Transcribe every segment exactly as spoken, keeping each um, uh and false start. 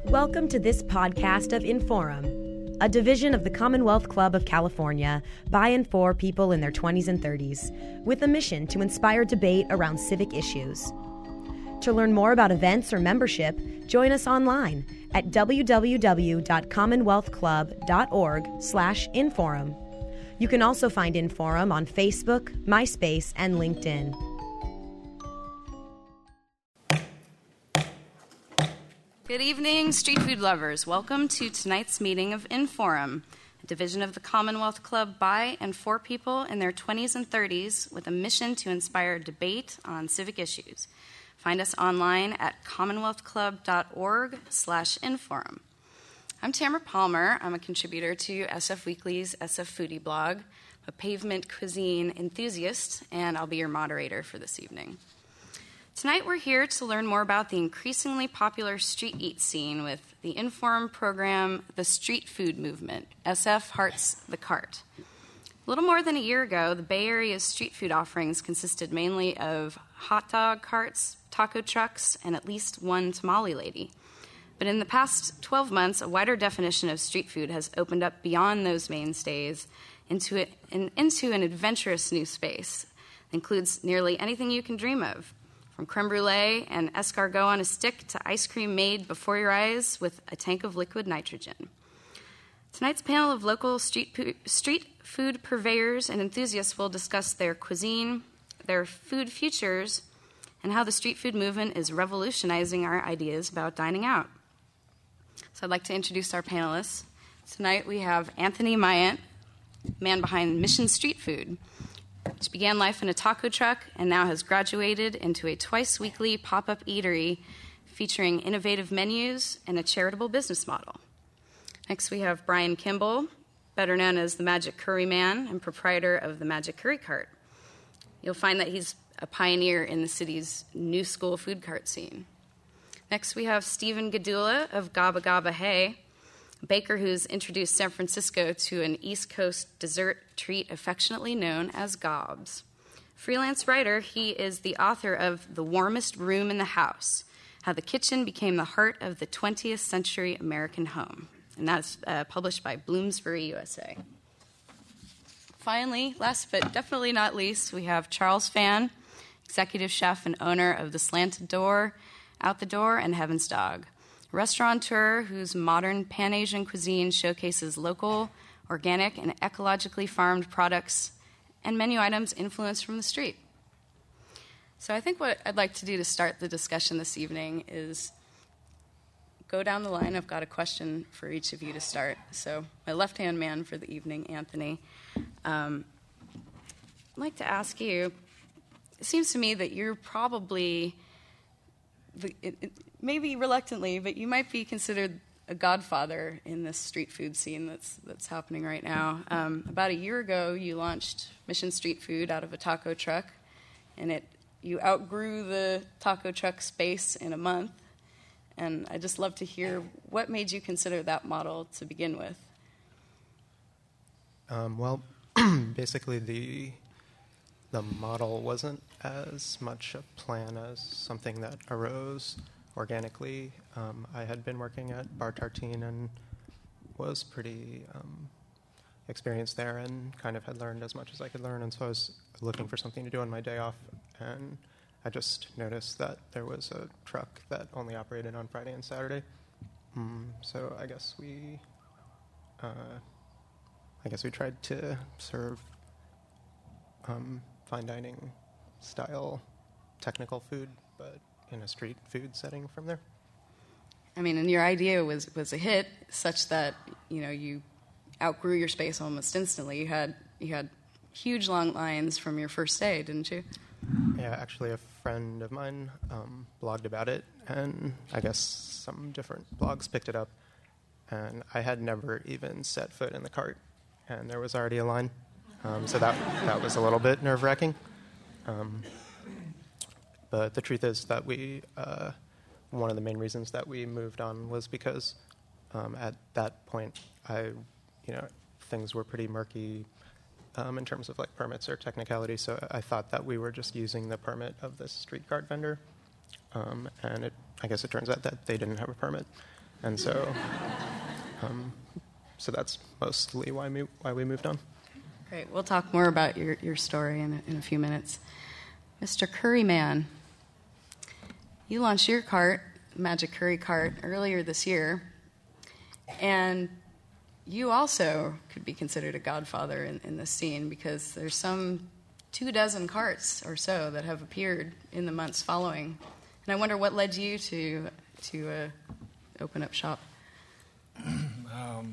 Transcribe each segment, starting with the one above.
Welcome to this podcast of Inforum, a division of the Commonwealth Club of California by and for people in their twenties and thirties, with a mission to inspire debate around civic issues. To learn more about events or membership, join us online at w w w dot commonwealth club dot org slash inforum. You can also find Inforum on Facebook, MySpace, and LinkedIn. Good evening, street food lovers. Welcome to tonight's meeting of Inforum, a division of the Commonwealth Club by and for people in their twenties and thirties with a mission to inspire debate on civic issues. Find us online at commonwealth club dot org slash inforum. I'm Tamara Palmer. I'm a contributor to S F Weekly's S F Foodie blog, a pavement cuisine enthusiast, and I'll be your moderator for this evening. Tonight we're here to learn more about the increasingly popular street eat scene with the Inforum program, The Street Food Movement, S F Hearts the Cart. A little more than a year ago, the Bay Area's street food offerings consisted mainly of hot dog carts, taco trucks, and at least one tamale lady. But in the past twelve months, a wider definition of street food has opened up beyond those mainstays into, it, in, into an adventurous new space that includes nearly anything you can dream of, from creme brulee and escargot on a stick to ice cream made before your eyes with a tank of liquid nitrogen. Tonight's panel of local street, po- street food purveyors and enthusiasts will discuss their cuisine, their food futures, and how the street food movement is revolutionizing our ideas about dining out. So I'd like to introduce our panelists. Tonight we have Anthony Mayant, man behind Mission Street Food, which began life in a taco truck and now has graduated into a twice-weekly pop-up eatery featuring innovative menus and a charitable business model. Next, we have Brian Kimball, better known as the Magic Curry Man and proprietor of the Magic Curry Cart. You'll find that he's a pioneer in the city's new school food cart scene. Next, we have Stephen Gadula of Gaba Gaba Hey, a baker who's introduced San Francisco to an East Coast dessert treat affectionately known as gobs. Freelance writer, he is the author of The Warmest Room in the House, How the Kitchen Became the Heart of the twentieth Century American Home. And that's uh, published by Bloomsbury, U S A. Finally, last but definitely not least, we have Charles Phan, executive chef and owner of The Slanted Door, Out the Door, and Heaven's Dog, a restaurateur whose modern Pan-Asian cuisine showcases local, organic, and ecologically farmed products and menu items influenced from the street. So I think what I'd like to do to start the discussion this evening is go down the line. I've got a question for each of you to start. So my left-hand man for the evening, Anthony, um, I'd like to ask you, it seems to me that you're probably, it, it, maybe reluctantly, but you might be considered a godfather in this street food scene that's that's happening right now. Um, about a year ago, you launched Mission Street Food out of a taco truck, and it you outgrew the taco truck space in a month. And I'd just love to hear what made you consider that model to begin with. Um, well, basically the the model wasn't as much a plan as something that arose organically. Um, I had been working at Bar Tartine and was pretty um, experienced there and kind of had learned as much as I could learn, and so I was looking for something to do on my day off, and I just noticed that there was a truck that only operated on Friday and Saturday. Mm, so I guess we, uh, I guess we tried to serve um, fine dining style technical food, but in a street food setting from there. I mean, and your idea was, was a hit, such that you know you outgrew your space almost instantly. You had you had huge long lines from your first day, didn't you? Yeah, actually, a friend of mine um, blogged about it, and I guess some different blogs picked it up. And I had never even set foot in the cart, and there was already a line. Um, so that that was a little bit nerve-wracking. Um, but the truth is that we, uh, one of the main reasons that we moved on was because um, at that point, I, you know, things were pretty murky um, in terms of like permits or technicality. So I thought that we were just using the permit of this street cart vendor, um, and it, I guess it turns out that they didn't have a permit. And so, um, so that's mostly why we, why we moved on. Great. We'll talk more about your, your story in a, in a few minutes. Mister Curryman, you launched your cart, Magic Curry Cart, earlier this year, and you also could be considered a godfather in, in this scene because there's some two dozen carts or so that have appeared in the months following. And I wonder what led you to to uh, open up shop. um,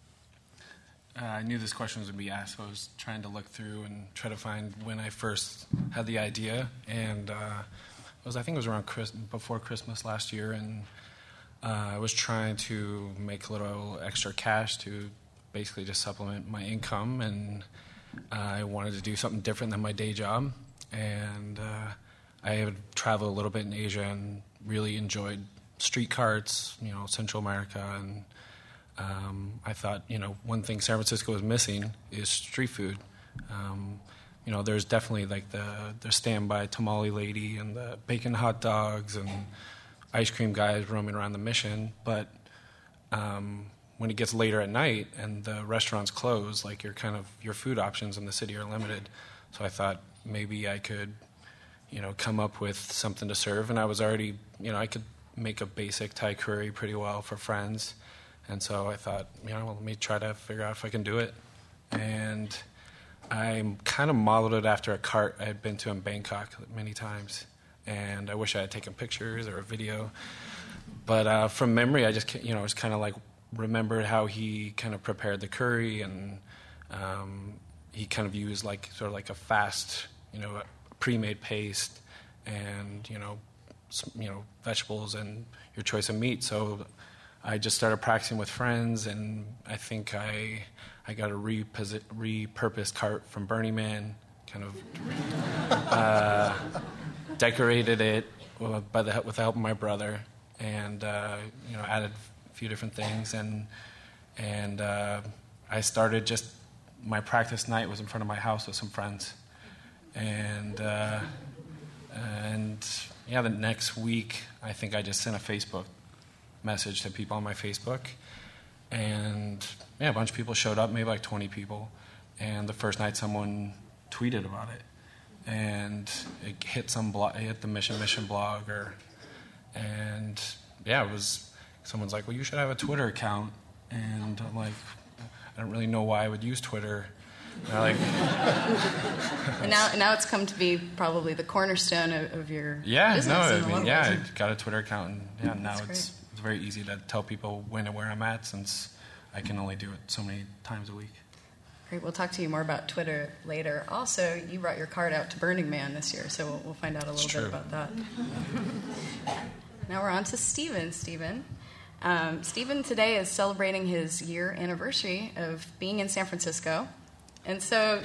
uh, I knew this question was going to be asked, so I was trying to look through and try to find when I first had the idea. And uh, it was, I think it was around Chris- before Christmas last year, and uh, I was trying to make a little extra cash to basically just supplement my income, and uh, I wanted to do something different than my day job. And uh, I had traveled a little bit in Asia and really enjoyed street carts, you know, Central America, and um, I thought, you know, one thing San Francisco is missing is street food. Um, you know, there's definitely like the the standby tamale lady and the bacon hot dogs and ice cream guys roaming around the Mission, but um, when it gets later at night and the restaurants close, like your kind of your food options in the city are limited. So I thought maybe I could, you know, come up with something to serve, and I was already, you know, I could make a basic Thai curry pretty well for friends. And so I thought, you know, well, let me try to figure out if I can do it. And I kind of modeled it after a cart I had been to in Bangkok many times. And I wish I had taken pictures or a video. But uh, from memory, I just, you know, just kind of like remembered how he kind of prepared the curry. And um, he kind of used like sort of like a fast, you know, pre-made paste and, you know, some, you know, vegetables and your choice of meat. So I just started practicing with friends, and I think I I got a reposi- repurposed cart from Burning Man, kind of uh, decorated it by the with the help of my brother, and uh, you know, added a few different things, and and uh, I started just my practice night was in front of my house with some friends, and uh, and yeah, the next week I think I just sent a Facebook message to people on my Facebook, and yeah, a bunch of people showed up, maybe like twenty people, and the first night someone tweeted about it, and it hit some blog, it hit the Mission Mission blog, or and yeah, it was someone's like, well, you should have a Twitter account, and I'm like, I don't really know why I would use Twitter. And they're like, and now now it's come to be probably the cornerstone of, of your yeah, business. no, in I a mean, lot of yeah, ways. I got a Twitter account, and yeah, now That's it's great. it's very easy to tell people when and where I'm at, since I can only do it so many times a week. Great. We'll talk to you more about Twitter later. Also, you brought your cart out to Burning Man this year, so we'll, we'll find out a little It's bit true. about that. Now we're on to Stephen. Stephen. Um, Stephen today is celebrating his year anniversary of being in San Francisco. And so,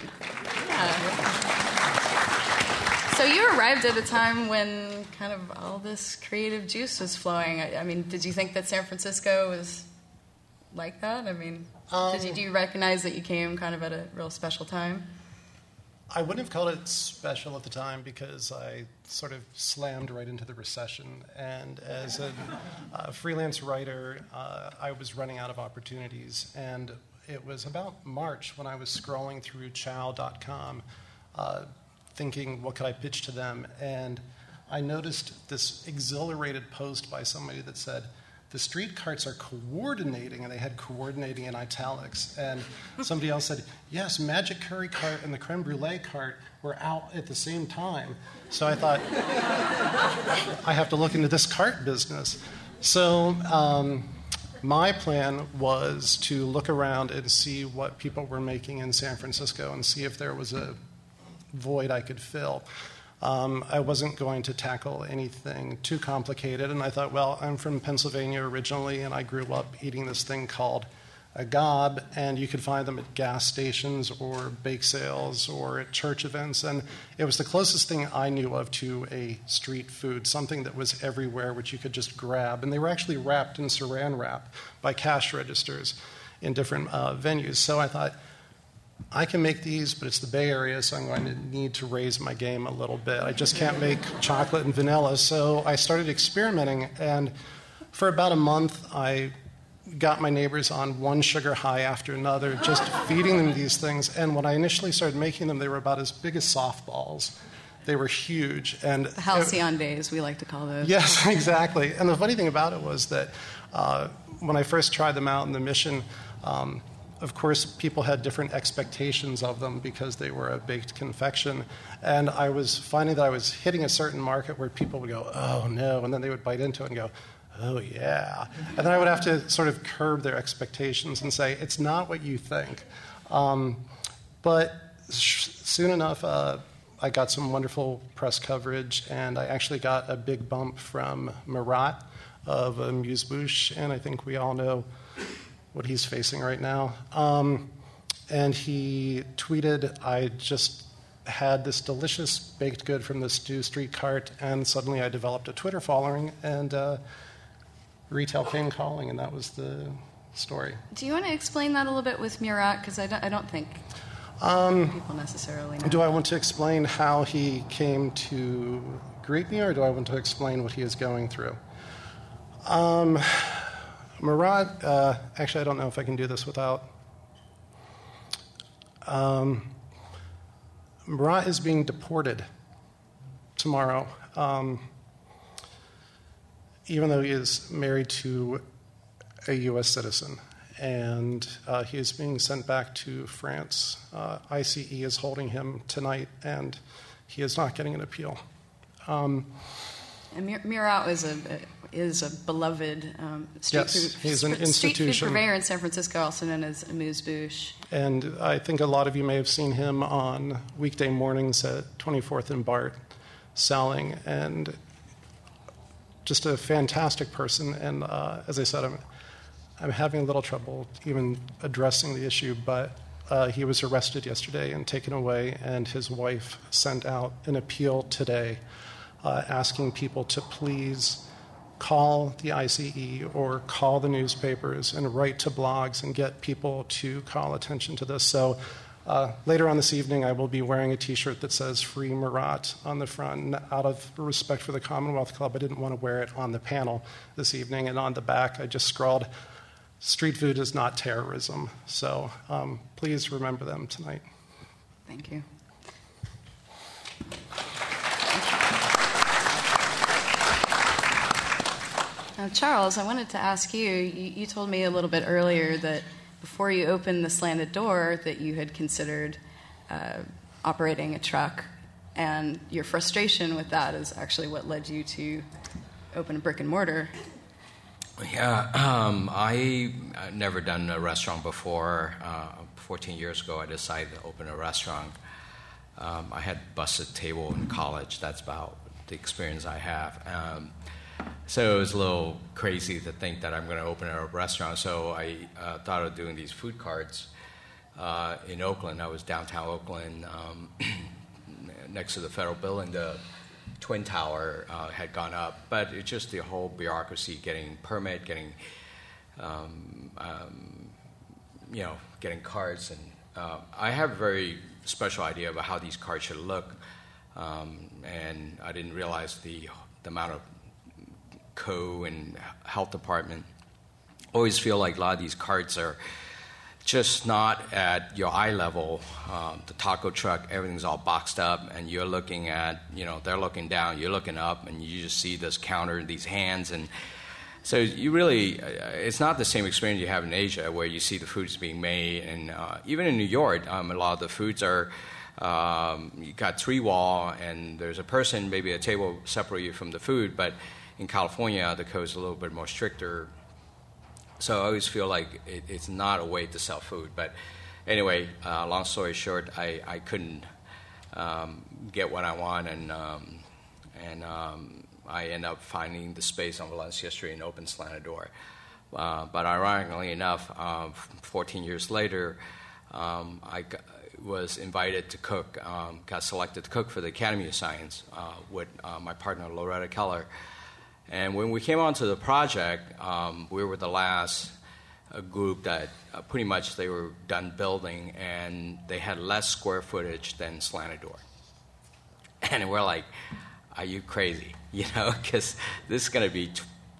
yeah. So you arrived at a time when kind of all this creative juice was flowing. I, I mean, did you think that San Francisco was like that? I mean, Um, did you, do you recognize that you came kind of at a real special time? I wouldn't have called it special at the time because I sort of slammed right into the recession. And as a uh, freelance writer, uh, I was running out of opportunities. And it was about March when I was scrolling through chow dot com, uh, thinking, what could I pitch to them? And I noticed this exhilarated post by somebody that said, the street carts are coordinating, and they had coordinating in italics. And somebody else said, yes, Magic Curry Cart and the Creme Brulee Cart were out at the same time. So I thought, I have to look into this cart business. So um, my plan was to look around and see what people were making in San Francisco and see if there was a void I could fill. Um, I wasn't going to tackle anything too complicated, and I thought, well, I'm from Pennsylvania originally, and I grew up eating this thing called a gob, and you could find them at gas stations or bake sales or at church events, and it was the closest thing I knew of to a street food, something that was everywhere, which you could just grab, and they were actually wrapped in saran wrap by cash registers in different uh, venues. So I thought, I can make these, but it's the Bay Area, so I'm going to need to raise my game a little bit. I just can't make chocolate and vanilla, so I started experimenting, and for about a month, I got my neighbors on one sugar high after another, just feeding them these things. And when I initially started making them, they were about as big as softballs. They were huge. And the halcyon days, we like to call those. Yes, exactly. And the funny thing about it was that uh, when I first tried them out in the mission, um, of course, people had different expectations of them because they were a baked confection. And I was finding that I was hitting a certain market where people would go, oh, no, and then they would bite into it and go, oh, yeah. And then I would have to sort of curb their expectations and say, it's not what you think. Um, but sh- soon enough, uh, I got some wonderful press coverage, and I actually got a big bump from Marat of Amuse-Bouche, and I think we all know what he's facing right now. Um, and he tweeted, I just had this delicious baked good from the Stew Street cart, and suddenly I developed a Twitter following, and uh, retail came calling, and that was the story. Do you want to explain that a little bit with Murat? Because I don't, I don't think um, people necessarily know. Do I want to explain how he came to greet me, or do I want to explain what he is going through? Um, Murat, uh, actually, I don't know if I can do this without. Um, Murat is being deported tomorrow. Um, even though he is married to a U S citizen, and uh, he is being sent back to France. Uh, I C E is holding him tonight, and he is not getting an appeal. Um, and Mur- Murat is a is a beloved um, street yes, food he's an street institution. food purveyor in San Francisco, also known as Amuse-Bouche. And I think a lot of you may have seen him on weekday mornings at twenty-fourth and Bart selling, and just a fantastic person. And uh, as I said, I'm, I'm having a little trouble even addressing the issue, but uh, he was arrested yesterday and taken away, and his wife sent out an appeal today uh, asking people to please call the I C E or call the newspapers and write to blogs and get people to call attention to this. So uh, later on this evening, I will be wearing a T-shirt that says Free Murat on the front. Out of respect for the Commonwealth Club, I didn't want to wear it on the panel this evening. And on the back, I just scrawled, street food is not terrorism. So um, please remember them tonight. Thank you. Now, Charles, I wanted to ask you, you, you told me a little bit earlier that before you opened the Slanted Door that you had considered uh, operating a truck, and your frustration with that is actually what led you to open a brick and mortar. Yeah, um, I I've never done a restaurant before. Uh, fourteen years ago, I decided to open a restaurant. Um, I had busted a table in college. That's about the experience I have. Um, So it was a little crazy to think that I'm going to open a restaurant. So I uh, thought of doing these food carts uh, in Oakland. I was downtown Oakland, um, next to the federal building. The Twin Tower uh, had gone up, but it's just the whole bureaucracy, getting permit, getting, um, um, you know, getting carts. And uh, I have a very special idea about how these carts should look, um, and I didn't realize the the amount of co and health department. Always feel like a lot of these carts are just not at your eye level. Um, the taco truck, everything's all boxed up, and you're looking at, you know, they're looking down, you're looking up, and you just see this counter, these hands, and so you really, uh, it's not the same experience you have in Asia where you see the foods being made, and uh, even in New York, um, a lot of the foods are. Um, you got three wall, and there's a person, maybe a table separate you from the food, but in California, the code is a little bit more stricter. So I always feel like it, it's not a way to sell food. But anyway, uh, long story short, I, I couldn't um, get what I want, and um, and um, I ended up finding the space on Valencia Street and opened Slanted Door. Uh, but ironically enough, uh, fourteen years later, um, I got, was invited to cook, um, got selected to cook for the Academy of Science uh, with uh, my partner, Loretta Keller. And when we came onto the project, um, we were the last uh, group that uh, pretty much they were done building, and they had less square footage than Slanted Door. And we're like, are you crazy? You know, because this is going to be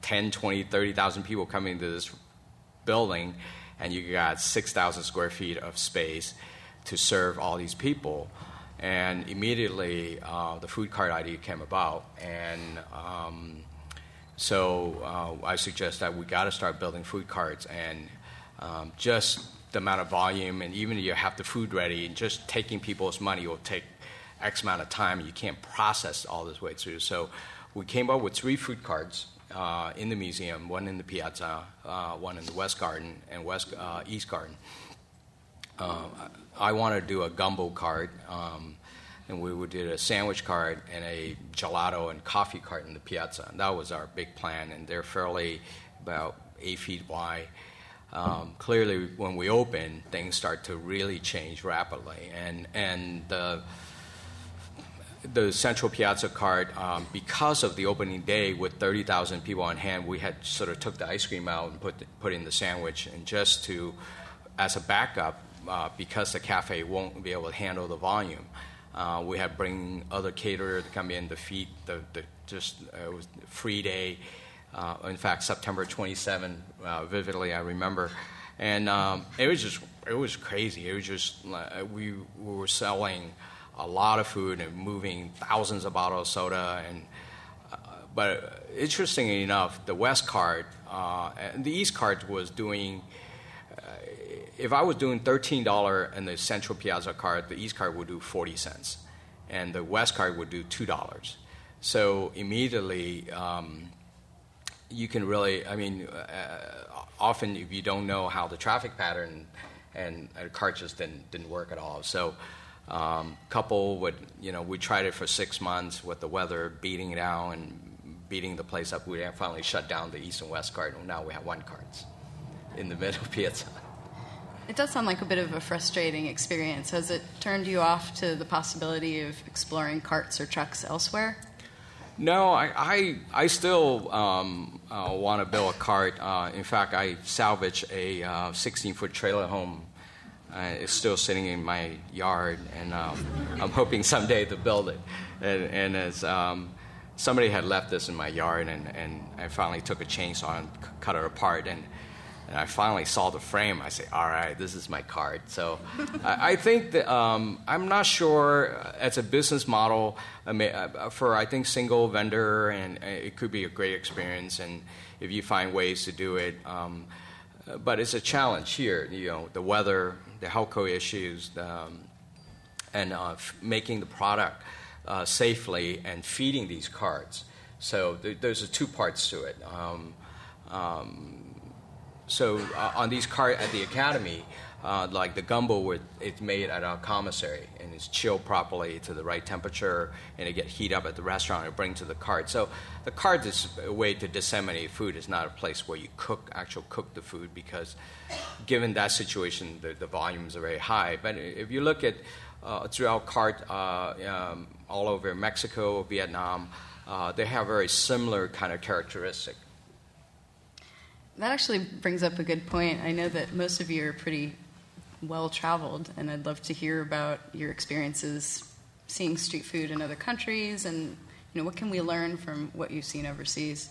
ten, twenty, thirty thousand people coming into this building, and you got six thousand square feet of space to serve all these people. And immediately, uh, the food cart idea came about, and um, so uh, I suggest that we got to start building food carts, and um, just the amount of volume, and even if you have the food ready, and just taking people's money will take X amount of time, and you can't process all this way through. So we came up with three food carts uh, in the museum, one in the Piazza, uh, one in the West Garden, and West uh, East Garden. Uh, I want to do a gumbo cart, um, and we would do a sandwich cart and a gelato and coffee cart in the Piazza. And that was our big plan, and they're fairly about eight feet wide. Um, clearly, when we open, things start to really change rapidly, and and the the Central Piazza cart, um, because of the opening day with thirty thousand people on hand, we had sort of took the ice cream out and put the, put in the sandwich, and just to as a backup. Uh, because the cafe won't be able to handle the volume, uh, we have bring other caterers to come in to feed the, the just uh, it was free day. Uh, in fact, September twenty-seventh, uh, vividly I remember, and um, it was just it was crazy. It was just uh, we, we were selling a lot of food and moving thousands of bottles of soda, and uh, but interestingly enough, the West cart uh, and the East cart was doing. If I was doing thirteen dollars in the Central Piazza cart, the East cart would do forty cents, and the West cart would do two dollars. So immediately, um, you can really, I mean, uh, often if you don't know how the traffic pattern and a cart just didn't, didn't work at all. So um, couple would, you know, we tried it for six months with the weather beating it down and beating the place up. We finally shut down the East and West cart, and now we have one cart in the middle Piazza. It does sound like a bit of a frustrating experience. Has it turned you off to the possibility of exploring carts or trucks elsewhere? No, I I, I still um, uh, want to build a cart. Uh, in fact, I salvaged a uh, sixteen-foot trailer home. Uh, it's still sitting in my yard, and um, I'm hoping someday to build it. And, and as um, somebody had left this in my yard, and, and I finally took a chainsaw and c- cut it apart, and And I finally saw the frame. I say, all right, this is my cart. So I, I think that um, I'm not sure as a business model I mean, uh, for, I think, single vendor, and uh, it could be a great experience. And if you find ways to do it. Um, but it's a challenge here, you know, the weather, the healthcare issues, um, and uh, f- making the product uh, safely and feeding these carts. So th- there's a two parts to it. Um, um, So uh, on these carts at the Academy, uh, like the gumbo, would, it's made at our commissary, and it's chilled properly to the right temperature, and it gets heated up at the restaurant and bring to the cart. So the cart is a way to disseminate food. It's not a place where you cook, actually cook the food, because given that situation, the, the volumes are very high. But if you look at uh, throughout cart uh, um, all over Mexico, Vietnam, uh, they have very similar kind of characteristic. That actually brings up a good point. I know that most of you are pretty well-traveled, and I'd love to hear about your experiences seeing street food in other countries, and you know, what can we learn from what you've seen overseas?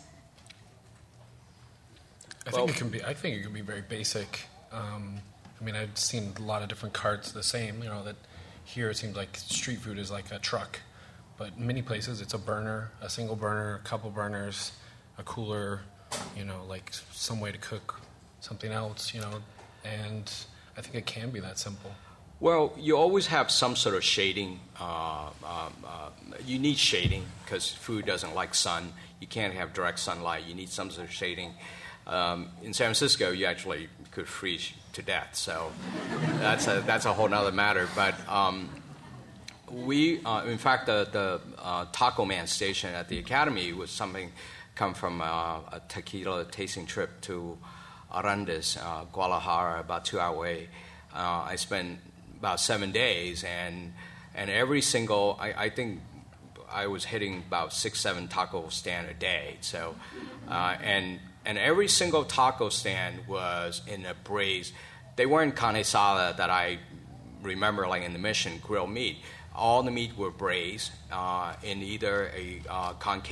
I think well, it can be. I think it can be very basic. Um, I mean, I've seen a lot of different carts the same. You know, that here it seems like street food is like a truck, but in many places it's a burner, a single burner, a couple burners, a cooler. You know, like some way to cook something else, you know, and I think it can be that simple. Well, you always have some sort of shading. Uh, um, uh, you need shading because food doesn't like sun. You can't have direct sunlight. You need some sort of shading. Um, in San Francisco, you actually could freeze to death. So that's a, that's a whole other matter. But um, we, uh, in fact, the, the uh, Taco Man station at the Academy was something come from uh, a tequila tasting trip to Arandas, uh, Guadalajara, about two hours away. Uh, I spent about seven days, and and every single, I, I think I was hitting about six, seven taco stand a day. So, uh, and and every single taco stand was in a braised. They weren't carne asada that I remember, like in the Mission, grilled meat. All the meat were braised uh, in either a uh, concave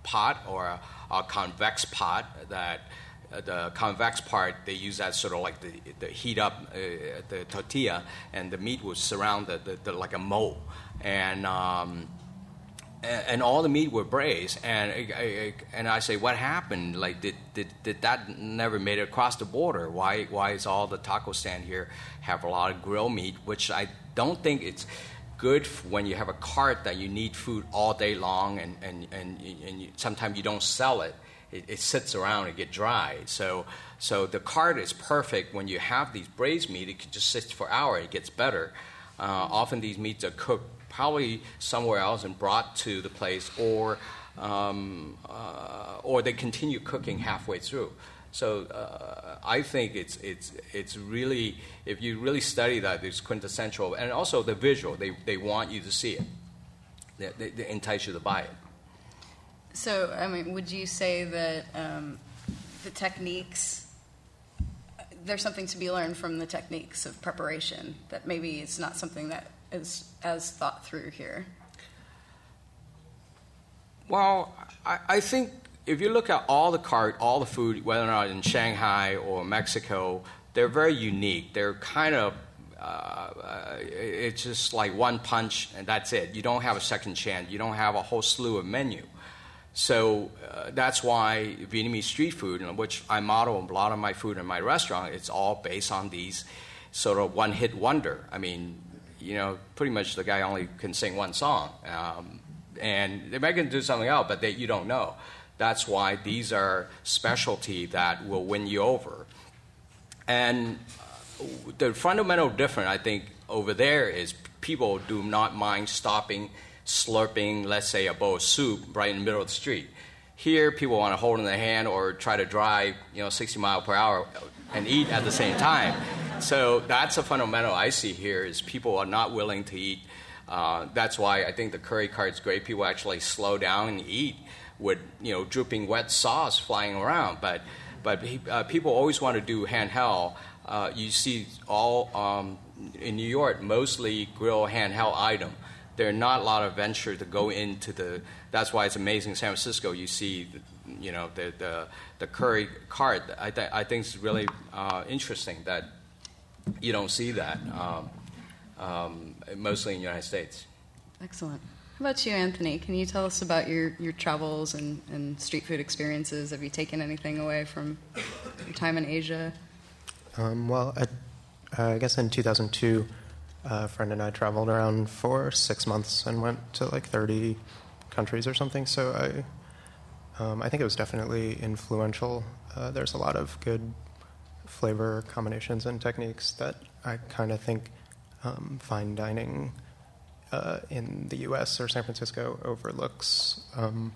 pot or a, a convex pot that uh, the convex part, they use that sort of like the, the heat up uh, the tortilla, and the meat would surround the, the, the like a mold. And um, and all the meat were braised, and I, and I say, what happened? Like, did, did did that never made it across the border? Why why is all the taco stand here have a lot of grill meat? Which I don't think it's good when you have a cart that you need food all day long, and and and, and you, sometimes you don't sell it. it. It sits around and get dry. So so the cart is perfect when you have these braised meat. It can just sit for hours. It gets better. Uh, often these meats are cooked probably somewhere else and brought to the place, or um, uh, or they continue cooking halfway through. So uh, I think it's it's it's really, if you really study that, it's quintessential, and also the visual. They they want you to see it. They, they, they entice you to buy it. So I mean, would you say that um, the techniques? There's something to be learned from the techniques of preparation that maybe it's not something that is as thought through here? Well, I, I think if you look at all the cart, all the food, whether or not in Shanghai or Mexico, they're very unique. They're kind of, uh, uh, it's just like one punch and that's it. You don't have a second chance. You don't have a whole slew of menu. So uh, that's why Vietnamese street food, which I model a lot of my food in my restaurant, it's all based on these sort of one-hit wonder. I mean, you know, pretty much the guy only can sing one song. Um, and they might can do something else, but they, you don't know. That's why these are specialty that will win you over. And the fundamental difference, I think, over there is people do not mind stopping, slurping, let's say, a bowl of soup right in the middle of the street. Here, people want to hold in their hand or try to drive, you know, sixty miles per hour and eat at the same time. So that's a fundamental I see here is people are not willing to eat. Uh, that's why I think the curry cart is great. People actually slow down and eat with, you know, dripping wet sauce flying around. But but uh, people always want to do handheld. Uh, you see all um, in New York, mostly grill handheld item. There are not a lot of venture to go into the. That's why it's amazing. In San Francisco, you see, you know, the the, the curry cart. I th- I think it's really uh, interesting that you don't see that um, um, mostly in the United States. Excellent. How about you, Anthony? Can you tell us about your, your travels and, and street food experiences? Have you taken anything away from your time in Asia? Um, well, I, uh, I guess in two thousand two, uh, a friend and I traveled around for six months and went to like thirty countries or something. So I, um, I think it was definitely influential. Uh, there's a lot of good flavor combinations and techniques that I kind of think um, fine dining uh, in the U S or San Francisco overlooks. Um,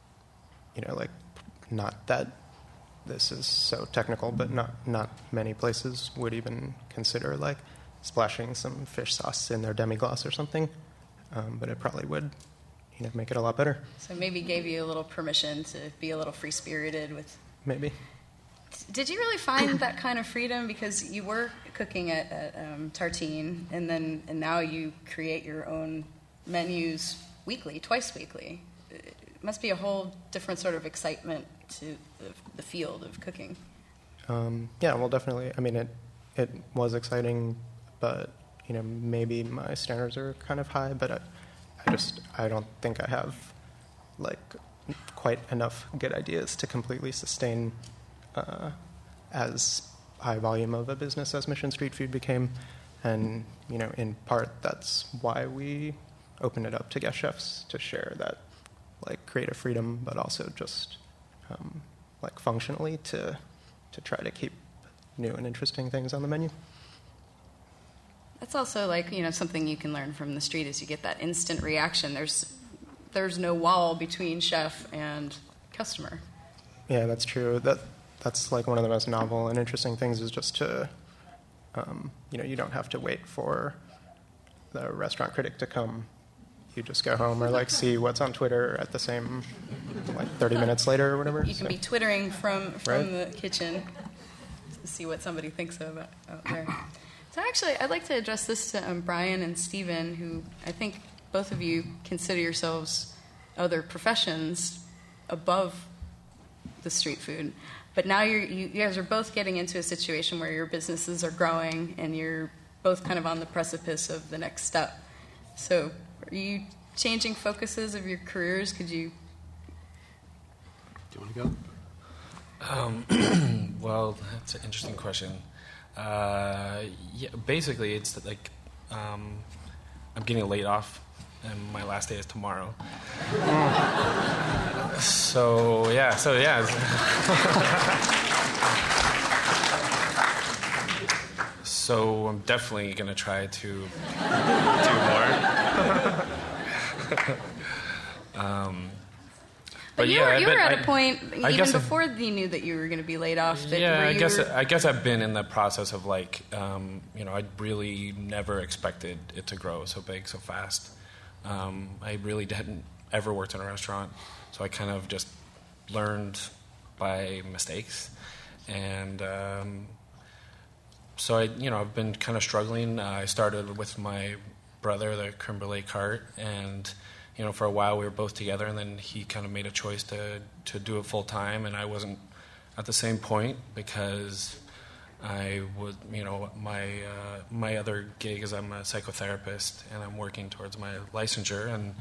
you know, like not that this is so technical, but not not many places would even consider like splashing some fish sauce in their demi-glace or something. Um, but it probably would, you know, make it a lot better. So maybe gave you a little permission to be a little free-spirited with. Maybe. Did you really find that kind of freedom because you were cooking at, at um, Tartine, and then and now you create your own menus weekly, twice weekly? It must be a whole different sort of excitement to the, the field of cooking. Um, yeah, well, definitely. I mean, it it was exciting, but you know, maybe my standards are kind of high. But I, I just I don't think I have like quite enough good ideas to completely sustain uh, as high volume of a business as Mission Street Food became. And you know, in part, that's why we opened it up to guest chefs to share that like creative freedom, but also just um, like functionally to to try to keep new and interesting things on the menu. That's also like, you know, something you can learn from the street is you get that instant reaction. There's there's no wall between chef and customer. Yeah, that's true. That that's like one of the most novel and interesting things is just to, um, you know, you don't have to wait for the restaurant critic to come. You just go home or like see what's on Twitter at the same, like thirty minutes later or whatever. You can so. be twittering from from Right. the kitchen to see what somebody thinks of out out there. So actually, I'd like to address this to um, Brian and Stephen, who I think both of you consider yourselves other professions. above the street food. But now you're, you, you guys are both getting into a situation where your businesses are growing and you're both kind of on the precipice of the next step. So are you changing focuses of your careers? Could you... Do you want to go? Um, well, that's an interesting question. Uh, yeah, basically, it's like um, I'm getting laid off, and my last day is tomorrow. so yeah, so yeah. so I'm definitely gonna try to do more. um, But, But you yeah, were, you but were at I- a point, I even guess I- before you knew that you were going to be laid off. That Yeah, where I you guess were, I guess I've been in the process of like, um, you know, I really never expected it to grow so big so fast. Um, I really hadn't ever worked in a restaurant, so I kind of just learned by mistakes, and um, so I, you know, I've been kind of struggling. Uh, I started with my brother, the creme brulee cart, and you know, for a while we were both together, and then he kind of made a choice to to do it full time, and I wasn't at the same point because I would, you know, my uh, my other gig is I'm a psychotherapist, and I'm working towards my licensure, and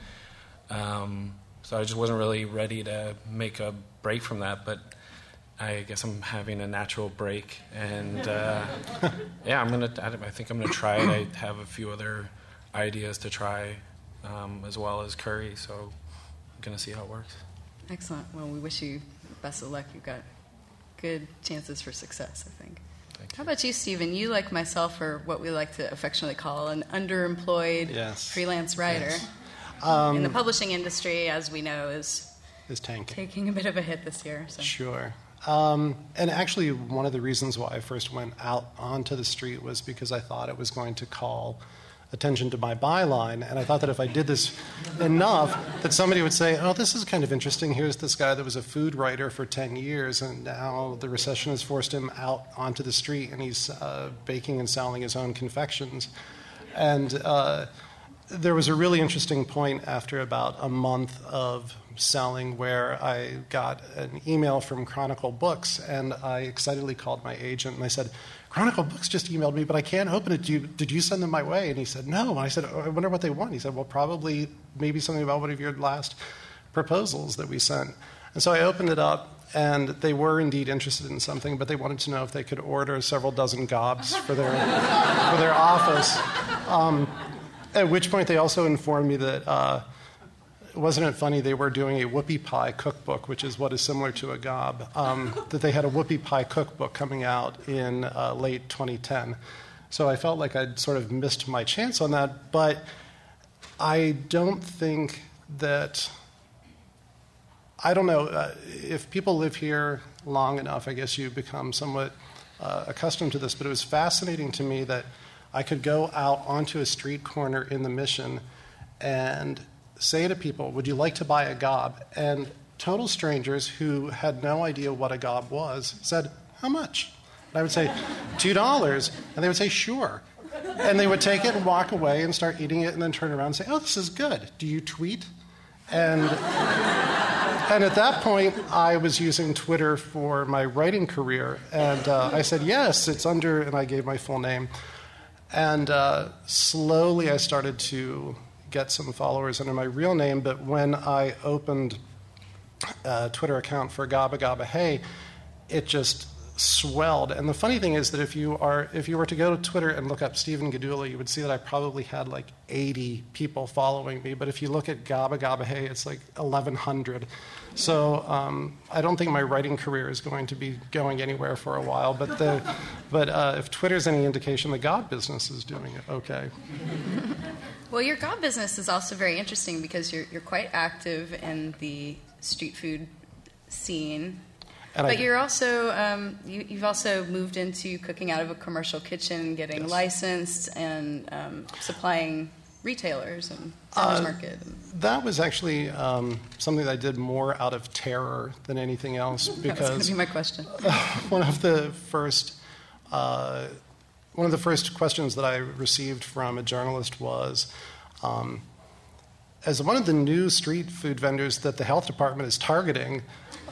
um, so I just wasn't really ready to make a break from that, but I guess I'm having a natural break, and uh, yeah, I'm gonna. I think I'm gonna try it. I have a few other ideas to try. Um, as well as curry, so I'm going to see how it works. Excellent. Well, we wish you best of luck. You've got good chances for success, I think. Thank you. How about you, Stephen? You, like myself, are what we like to affectionately call an underemployed Yes. freelance writer. Yes. Um, In the publishing industry, as we know, is is tanking. taking a bit of a hit this year. So. Sure. Um, and actually, one of the reasons why I first went out onto the street was because I thought it was going to call attention to my byline, and I thought that if I did this enough, that somebody would say, oh, this is kind of interesting. Here's this guy that was a food writer for ten years, and now the recession has forced him out onto the street, and he's uh, baking and selling his own confections. And uh, there was a really interesting point after about a month of selling where I got an email from Chronicle Books, and I excitedly called my agent, and I said, Chronicle Books just emailed me, but I can't open it. Did you, did you send them my way? And he said, no. And I said, oh, I wonder what they want. He said, well, probably maybe something about one of your last proposals that we sent. And so I opened it up, and they were indeed interested in something, but they wanted to know if they could order several dozen gobs for their, for their office. Um, at which point they also informed me that, uh, wasn't it funny, they were doing a whoopie pie cookbook, which is what is similar to a gob, um, that they had a whoopie pie cookbook coming out in uh, late twenty ten. So I felt like I'd sort of missed my chance on that, but I don't think that, I don't know, uh, if people live here long enough, I guess you become somewhat uh, accustomed to this, but it was fascinating to me that I could go out onto a street corner in the Mission and say to people, would you like to buy a gob? And total strangers who had no idea what a gob was said, how much? And I would say, two dollars. And they would say, sure. And they would take it and walk away and start eating it and then turn around and say, oh, this is good. Do you tweet? And, and at that point, I was using Twitter for my writing career. And uh, I said, yes, it's under, and I gave my full name. And uh, slowly I started to get some followers under my real name, but when I opened a Twitter account for Gabba Gabba Hey, it just swelled. And the funny thing is that if you are if you were to go to Twitter and look up Stephen Gadula, you would see that I probably had like eighty people following me. But if you look at Gabba Gabba Hey, it's like eleven hundred. So um, I don't think my writing career is going to be going anywhere for a while. But the but uh, if Twitter's any indication, the gob business is doing it okay. Well, your gob business is also very interesting because you're you're quite active in the street food scene, And but I, you're also um, you, you've also moved into cooking out of a commercial kitchen, getting Yes. licensed, and um, supplying retailers and farmers Uh, market. That was actually um, something that I did more out of terror than anything else, That's going because to be my question. one of the first uh, one of the first questions that I received from a journalist was, um, as one of the new street food vendors that the health department is targeting,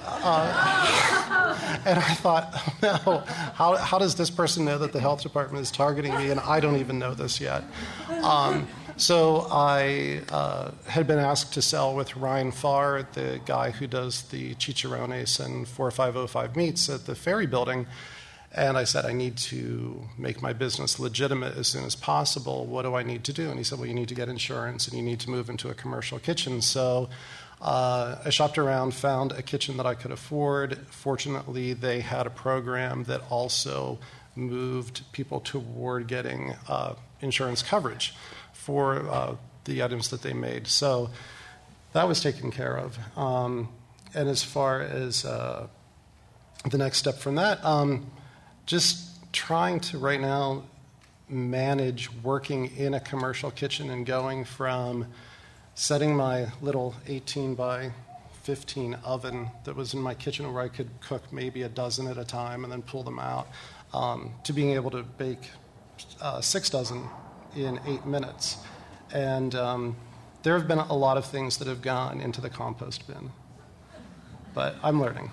uh, and I thought, oh, no, how, how does this person know that the health department is targeting me, and I don't even know this yet? Um, so I uh, had been asked to sell with Ryan Farr, the guy who does the chicharrones and four five oh five meats at the Ferry Building. And I said, I need to make my business legitimate as soon as possible. What do I need to do? And he said, well, you need to get insurance and you need to move into a commercial kitchen. So uh, I shopped around, found a kitchen that I could afford. Fortunately, they had a program that also moved people toward getting uh, insurance coverage for uh, the items that they made. So that was taken care of. Um, and as far as uh, the next step from that, um, just trying to right now manage working in a commercial kitchen and going from setting my little eighteen by fifteen oven that was in my kitchen where I could cook maybe a dozen at a time and then pull them out, um, to being able to bake uh, six dozen in eight minutes. And um, there have been a lot of things that have gone into the compost bin, but I'm learning.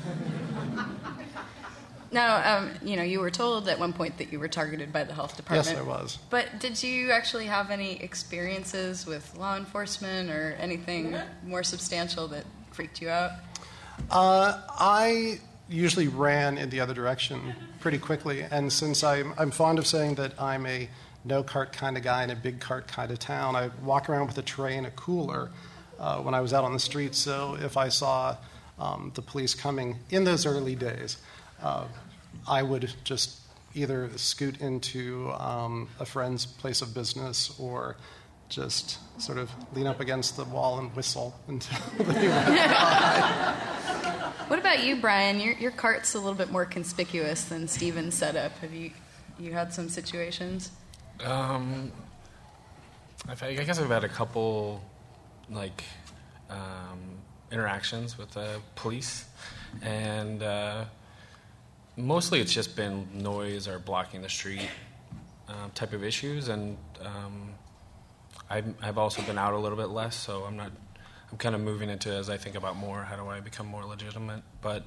Now, um, you know, you were told at one point that you were targeted by the health department. Yes, I was. But did you actually have any experiences with law enforcement or anything more substantial that freaked you out? Uh, I usually ran in the other direction pretty quickly. And since I'm, I'm fond of saying that I'm a no-cart kind of guy in a big cart kind of town, I walk around with a tray and a cooler uh, when I was out on the street. So if I saw um, the police coming in those early days, uh, I would just either scoot into um, a friend's place of business or just sort of lean up against the wall and whistle until they went by. What about you, Brian? Your, your cart's a little bit more conspicuous than Steven's setup. Have you you had some situations? Um, I've, I guess I've had a couple, like, um, interactions with the police, and uh, mostly it's just been noise or blocking the street um, type of issues, and um, I've, I've also been out a little bit less, so I'm not. I'm kind of moving into, as I think about more, how do I become more legitimate? But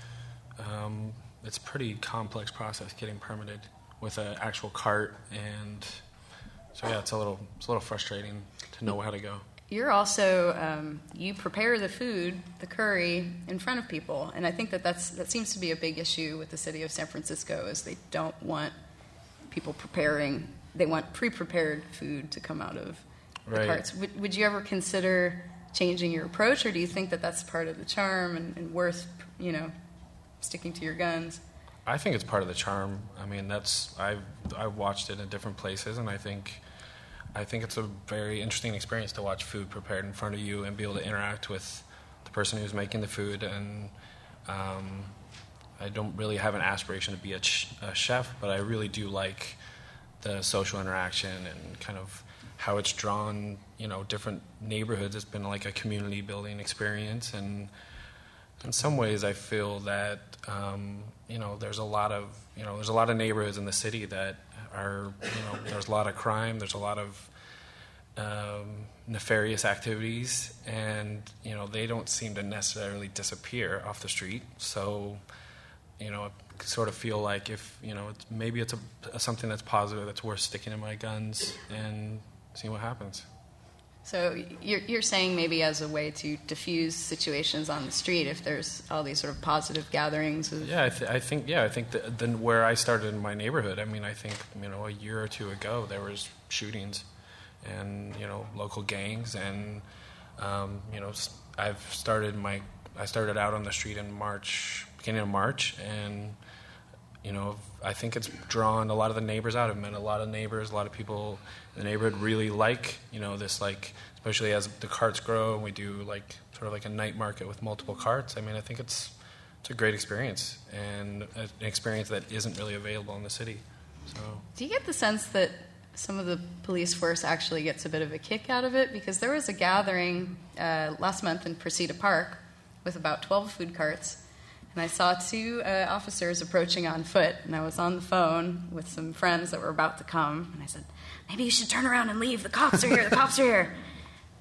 um, it's a pretty complex process getting permitted with an actual cart, and so yeah, it's a little it's a little frustrating to know how to go. You're also um, you prepare the food, the curry, in front of people, and I think that that's that seems to be a big issue with the city of San Francisco, is they don't want people preparing. They want pre-prepared food to come out of the Right. carts. Would, would you ever consider changing your approach, or do you think that that's part of the charm and, and worth, you know, sticking to your guns? I think it's part of the charm. I mean, that's I've I've watched it in different places, and I think I think it's a very interesting experience to watch food prepared in front of you and be able to interact with the person who's making the food. And um, I don't really have an aspiration to be a, ch- a chef, but I really do like the social interaction and kind of how it's drawn, you know, different neighborhoods. It's been like a community building experience, and in some ways I feel that, um, you know, there's a lot of, you know, there's a lot of neighborhoods in the city that are, you know, there's a lot of crime, there's a lot of um, nefarious activities, and, you know, they don't seem to necessarily disappear off the street. So, you know, I sort of feel like if, you know, it's, maybe it's a, something that's positive, that's worth sticking in my guns and see what happens. So you're, you're saying maybe as a way to diffuse situations on the street, if there's all these sort of positive gatherings of... Yeah, I, th- I think, yeah, I think that then where I started in my neighborhood, I mean, I think, you know, a year or two ago, there was shootings and, you know, local gangs, and, um, you know, I've started my, I started out on the street in March, beginning of March, and, you know, I think it's drawn a lot of the neighbors out. I've met a lot of neighbors, a lot of people in the neighborhood really like, you know, this, like, especially as the carts grow and we do, like, sort of like a night market with multiple carts. I mean, I think it's it's a great experience, and an experience that isn't really available in the city. So, Do you get the sense that some of the police force actually gets a bit of a kick out of it? Because there was a gathering uh, last month in Presida Park with about twelve food carts, and I saw two uh, officers approaching on foot, and I was on the phone with some friends that were about to come, and I said, maybe you should turn around and leave. The cops are here. The cops are here.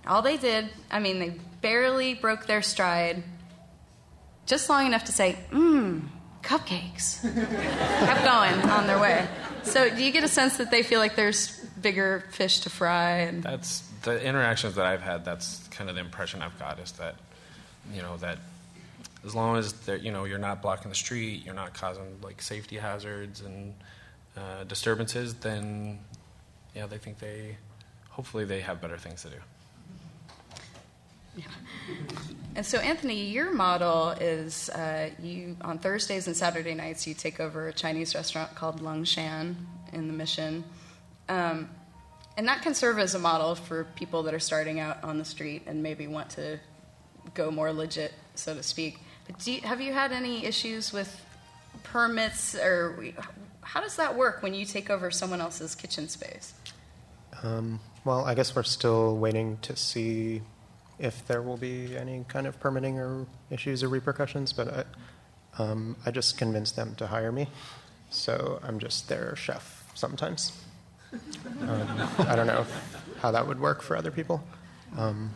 All they did, I mean, they barely broke their stride, just long enough to say, mmm, cupcakes. Kept going on their way. So do you get a sense that they feel like there's bigger fish to fry? And That's the interactions that I've had. That's kind of the impression I've got, is that, you know, that as long as they're, you know, you're not blocking the street, you're not causing like safety hazards and uh, disturbances, then yeah, they think they, hopefully they have better things to do. Yeah. And so, Anthony, your model is uh, you on Thursdays and Saturday nights you take over a Chinese restaurant called Lung Shan in the Mission, um, and that can serve as a model for people that are starting out on the street and maybe want to go more legit, so to speak. But do you, have you had any issues with permits, or how does that work when you take over someone else's kitchen space? Um, well, I guess we're still waiting to see if there will be any kind of permitting or issues or repercussions, but I, um, I just convinced them to hire me, so I'm just their chef sometimes. Um, I don't know how that would work for other people. Um,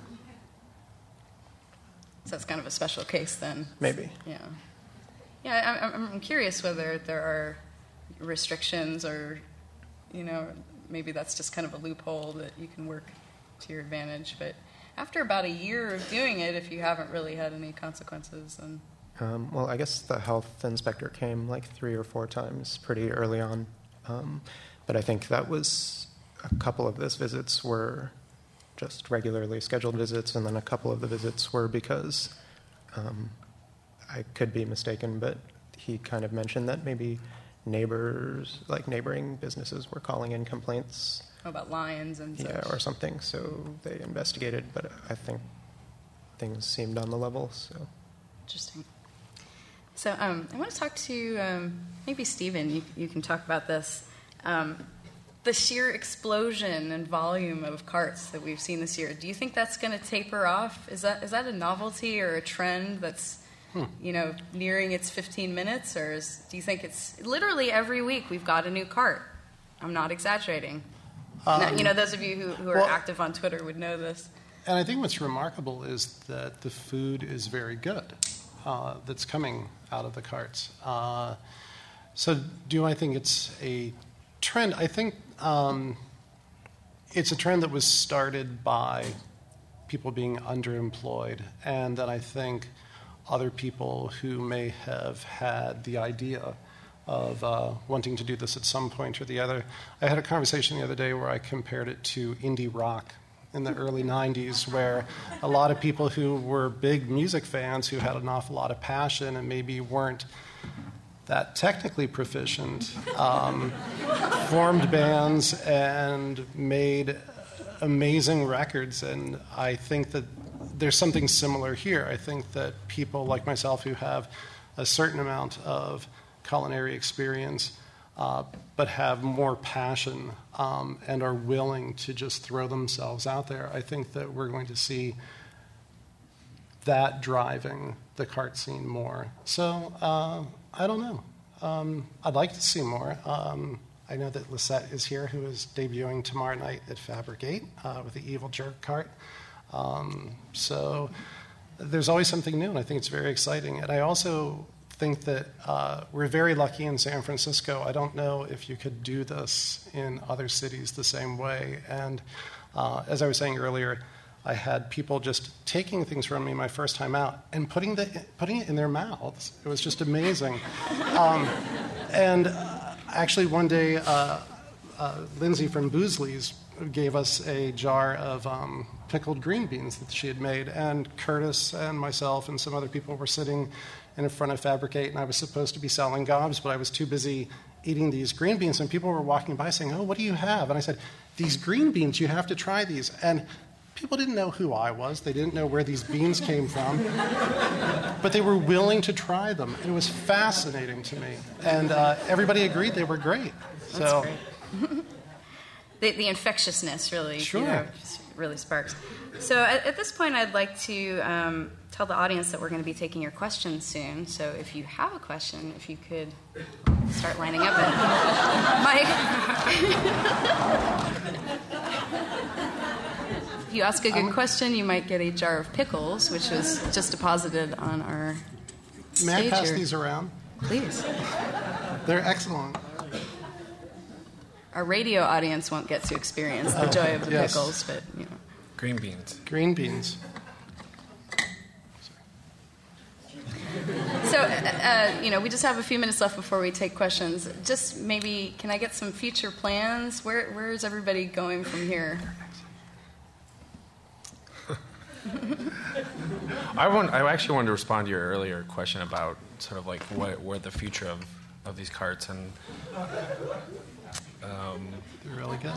so that's kind of a special case then. Maybe. Yeah. Yeah, I'm, I'm curious whether there are restrictions or, you know, maybe that's just kind of a loophole that you can work to your advantage, but after about a year of doing it, if you haven't really had any consequences, then... Um, well, I guess the health inspector came like three or four times pretty early on, um, but I think that was a couple of those visits were just regularly scheduled visits, and then a couple of the visits were because um, I could be mistaken, but he kind of mentioned that maybe neighbors, like neighboring businesses, were calling in complaints. About lions and such. Yeah, or something. So they investigated, but I think things seemed on the level. So interesting. So um, I want to talk to um, maybe Stephen. You, you can talk about this. Um, the sheer explosion and volume of carts that we've seen this year. Do you think that's going to taper off? Is that is that a novelty or a trend that's hmm. you know nearing its fifteen minutes, or is, do you think it's literally every week we've got a new cart? I'm not exaggerating. Um, now, you know, those of you who, who are well, active on Twitter would know this. And I think what's remarkable is that the food is very good uh, that's coming out of the carts. Uh, so do I think it's a trend? I think um, it's a trend that was started by people being underemployed, and that I think other people who may have had the idea of uh, wanting to do this at some point or the other. I had a conversation the other day where I compared it to indie rock in the early nineties, where a lot of people who were big music fans who had an awful lot of passion and maybe weren't that technically proficient um, formed bands and made amazing records. And I think that there's something similar here. I think that people like myself who have a certain amount of culinary experience, uh, but have more passion um, and are willing to just throw themselves out there. I think that we're going to see that driving the cart scene more. So uh, I don't know. Um, I'd like to see more. Um, I know that Lisette is here, who is debuting tomorrow night at Fabricate uh, with the Evil Jerk cart. Um, so there's always something new, and I think it's very exciting. And I also think that uh, we're very lucky in San Francisco. I don't know if you could do this in other cities the same way. And uh, as I was saying earlier, I had people just taking things from me my first time out and putting, the, putting it in their mouths. It was just amazing. Um, and uh, actually one day, uh, uh, Lindsay from Boozley's gave us a jar of um, pickled green beans that she had made, and Curtis and myself and some other people were sitting in front of Fabricate, and I was supposed to be selling gobs, but I was too busy eating these green beans, and people were walking by saying, "Oh, what do you have?" And I said, "These green beans, you have to try these." And people didn't know who I was. They didn't know where these beans came from, but they were willing to try them. It was fascinating to me, and uh, everybody agreed they were great. That's so, great. the, the infectiousness really, sure. you know, just really sparks. So at, at this point, I'd like to um, tell the audience that we're going to be taking your questions soon. So if you have a question, if you could start lining up. And Mike. If you ask a good question, you might get a jar of pickles, which was just deposited on our May stage I pass here. these around? Please. They're excellent. Our radio audience won't get to experience the Oh, joy of the yes. pickles, but, you know. Green beans. Green beans. So, uh, uh, you know, we just have a few minutes left before we take questions. Just maybe, can I get some future plans? Where Where is everybody going from here? I want. I actually wanted to respond to your earlier question about sort of like what where the future of, of these carts and. Um, They're really good.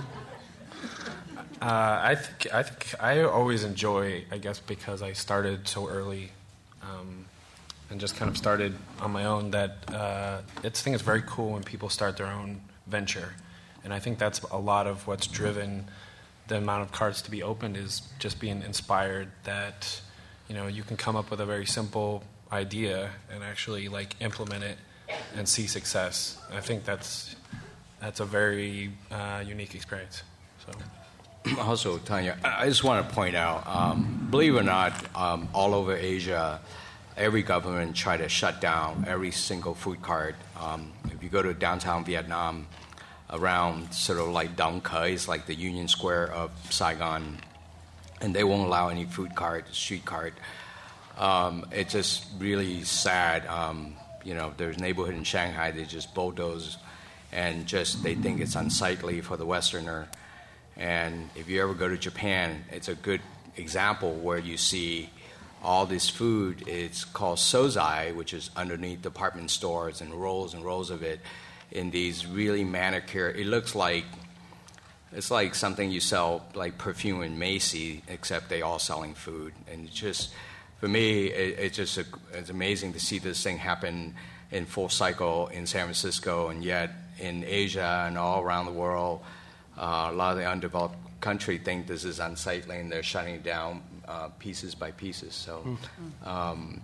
Uh, I think I think I always enjoy, I guess, because I started so early, um, and just kind of started on my own. That uh, it's I think it's very cool when people start their own venture, and I think that's a lot of what's driven the amount of carts to be opened is just being inspired that, you know, you can come up with a very simple idea and actually like implement it and see success. And I think that's that's a very uh, unique experience. So. Also, Tanya, I just want to point out, um, believe it or not, um, all over Asia, every government try to shut down every single food cart. Um, if you go to downtown Vietnam, around sort of like Dong Khai, it's like the Union Square of Saigon, and they won't allow any food cart, street cart. Um, it's just really sad. Um, you know, there's a neighborhood in Shanghai, they just bulldoze, and just they think it's unsightly for the Westerner. And if you ever go to Japan, it's a good example where you see all this food. It's called sozai, which is underneath department stores and rolls and rolls of it in these really manicured. It looks like it's like something you sell like perfume in Macy, except they all selling food. And it's just for me, it, it's just a, it's amazing to see this thing happen in full cycle in San Francisco, and yet in Asia and all around the world. Uh, a lot of the undeveloped country think this is unsightly, and they're shutting it down uh, pieces by pieces. So, um,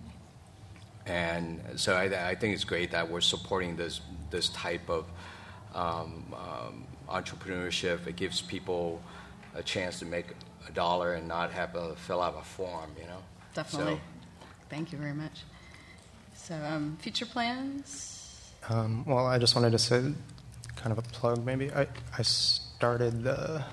and so I, I think it's great that we're supporting this this type of um, um, entrepreneurship. It gives people a chance to make a dollar and not have to fill out a form. You know. Definitely. So, Thank you very much. So, um, future plans? Um, well, I just wanted to say, kind of a plug maybe. I, I started the,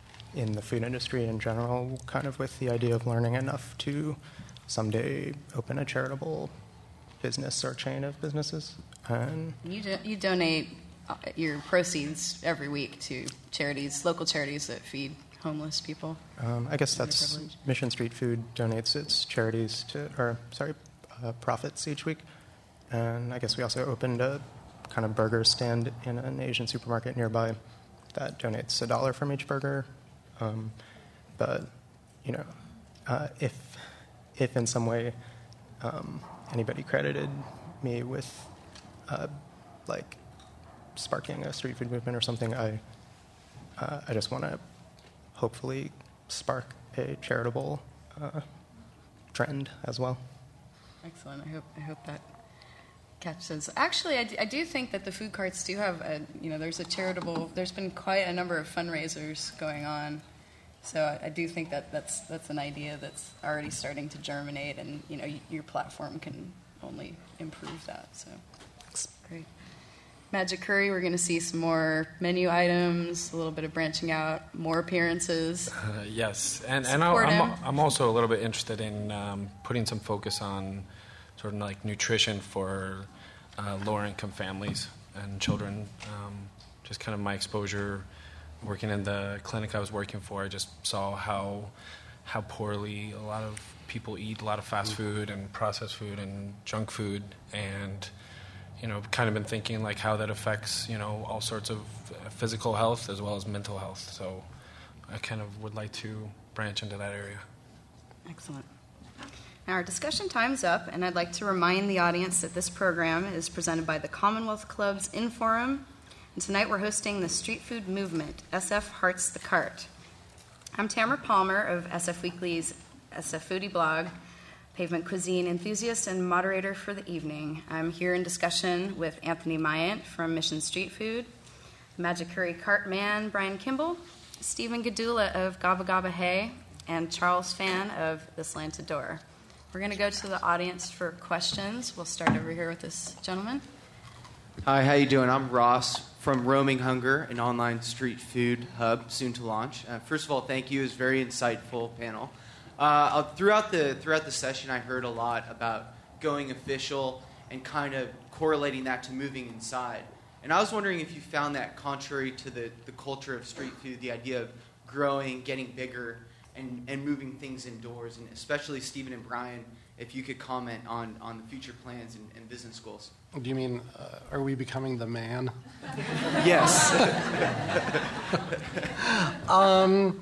in the food industry in general, kind of with the idea of learning enough to someday open a charitable business or chain of businesses. And You do, you donate uh, your proceeds every week to charities, local charities that feed homeless people. um, I guess that's Underprivileged. Mission Street Food donates its charities to, or sorry, uh, profits each week. And I guess we also opened a kind of burger stand in an Asian supermarket nearby that donates a dollar from each burger. Um, but, you know, uh, if if in some way um, anybody credited me with, uh, like, sparking a street food movement or something, I uh, I just want to hopefully spark a charitable uh, trend as well. Excellent. I hope I hope that catches. Actually, I do, I do think that the food carts do have a, you know, there's a charitable, there's been quite a number of fundraisers going on. So I, I do think that that's that's an idea that's already starting to germinate, and, you know, y- your platform can only improve that. So great. Magic Curry, we're going to see some more menu items, a little bit of branching out, more appearances. Uh, yes, and and I'll, Support I'm him. I'm also a little bit interested in um, putting some focus on sort of like nutrition for uh, lower income families and children. Um, just kind of my exposure working in the clinic I was working for, I just saw how how poorly a lot of people eat, a lot of fast food and processed food and junk food, and you know, kind of been thinking like how that affects, you know, all sorts of physical health as well as mental health. So I kind of would like to branch into that area. Excellent. Now our discussion time's up, and I'd like to remind the audience that this program is presented by the Commonwealth Club's Inforum, and tonight we're hosting the Street Food Movement, S F Hearts the Cart. I'm Tamara Palmer of S F Weekly's S F Foodie blog, pavement cuisine enthusiast and moderator for the evening. I'm here in discussion with Anthony Myant from Mission Street Food, Magic Curry Cart Man Brian Kimball, Stephen Gadula of Gabba Gabba Hey, and Charles Fan of The Slanted Door. We're going to go to the audience for questions. We'll start over here with this gentleman. Hi, how you doing? I'm Ross from Roaming Hunger, an online street food hub soon to launch. Uh, first of all, thank you. It was a very insightful panel. Uh, throughout the throughout the session, I heard a lot about going official and kind of correlating that to moving inside. And I was wondering if you found that contrary to the, the culture of street food, the idea of growing, getting bigger, and, and moving things indoors, and especially Stephen and Brian, if you could comment on, on the future plans and, and business goals. Do you mean, uh, are we becoming the man? Yes. um,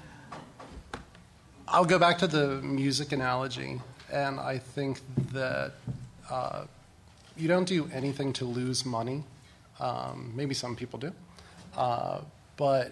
I'll go back to the music analogy, and I think that uh, you don't do anything to lose money. Um, maybe some people do. Uh, but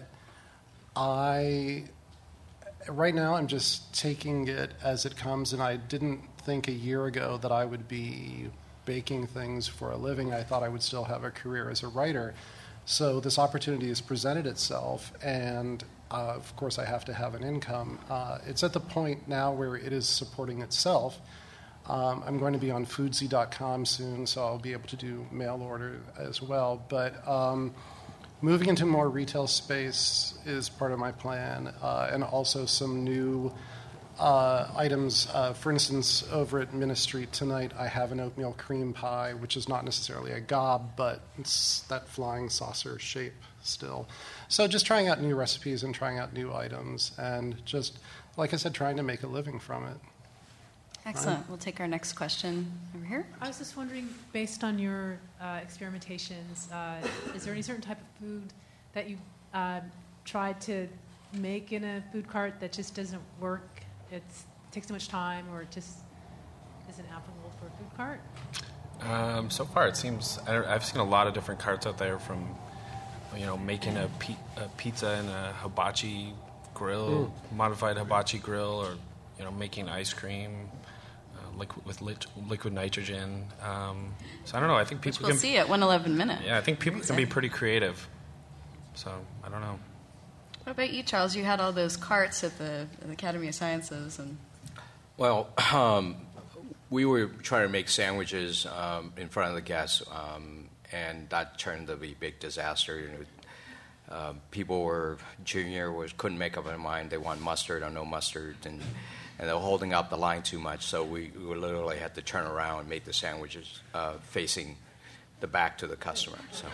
I, right now, I'm just taking it as it comes, and I didn't think a year ago that I would be baking things for a living. I thought I would still have a career as a writer. So this opportunity has presented itself, and uh, of course I have to have an income. Uh, it's at the point now where it is supporting itself. Um, I'm going to be on foodsy dot com soon, so I'll be able to do mail order as well. But um, moving into more retail space is part of my plan, uh, and also some new uh, items. Uh, for instance, over at Minna Street tonight, I have an oatmeal cream pie, which is not necessarily a gob, but it's that flying saucer shape still. So just trying out new recipes and trying out new items, and just, like I said, trying to make a living from it. Excellent. We'll take our next question over here. I was just wondering, based on your uh, experimentations, uh, is there any certain type of food that you uh, tried to make in a food cart that just doesn't work? It takes too much time, or it just isn't applicable for a food cart? Um, so far, it seems I, I've seen a lot of different carts out there, from you know making a, pe- a pizza in a hibachi grill, mm. modified hibachi grill, or you know making ice cream. Liquid, with lit, liquid nitrogen. Um, so I don't know. I think people Which we'll can see at one eleven minute. Yeah, I think people can be pretty creative. So I don't know. What about you, Charles? You had all those carts at the, the Academy of Sciences, and well, um, we were trying to make sandwiches um, in front of the guests, um, and that turned to be a big disaster. You know, uh, people were junior was couldn't make up their mind. They want mustard or no mustard, and. And they were holding up the line too much, so we, we literally had to turn around and make the sandwiches uh, facing the back to the customer. So,